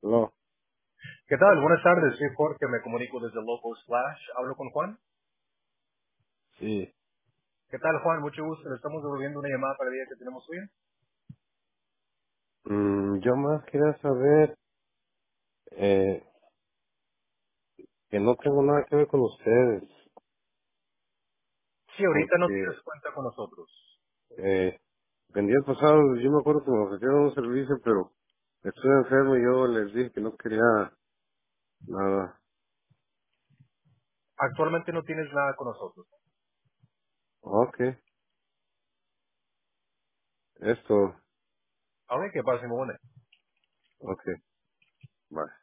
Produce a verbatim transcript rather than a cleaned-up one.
No, ¿Qué tal? Buenas tardes, soy Jorge, me comunico desde Local Splash. ¿Hablo con Juan? sí. ¿Qué tal, Juan? Mucho gusto. Le estamos devolviendo una llamada para el día que tenemos hoy. Mm, yo más quería saber eh, que no tengo nada que ver con ustedes, Sí, ahorita no porque tienes cuenta con nosotros. eh, el día pasado yo me acuerdo que me ofrecieron un servicio, pero estoy enfermo y yo les dije que no quería nada. Actualmente no tienes nada con nosotros. Ok, esto, A ver, ¿qué pasa, mi buena? ok, bye.